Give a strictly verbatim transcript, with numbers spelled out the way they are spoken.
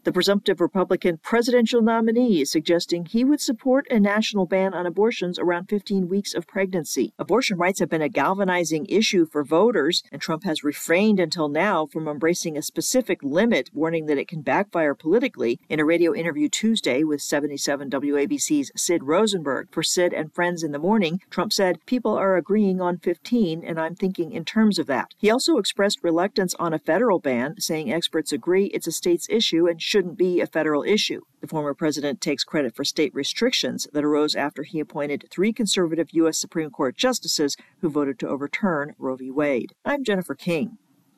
The presumptive Republican presidential nominee is suggesting he would support a national ban on abortions around fifteen weeks of pregnancy. Abortion rights have been a galvanizing issue for voters, and Trump has refrained until now from embracing a specific limit, warning that it can backfire politically. In a radio interview Tuesday with seventy-seven W A B C's Sid Rosenberg for Sid and Friends in the Morning, Trump said, "People are agreeing on fifteen, and I'm thinking in terms of that." He also expressed reluctance on a federal ban, saying experts agree it's a state's issue and shouldn't be a federal issue. The former president takes credit for state restrictions that arose after he appointed three conservative U S Supreme Court justices who voted to overturn Roe v. Wade. I'm Jennifer King.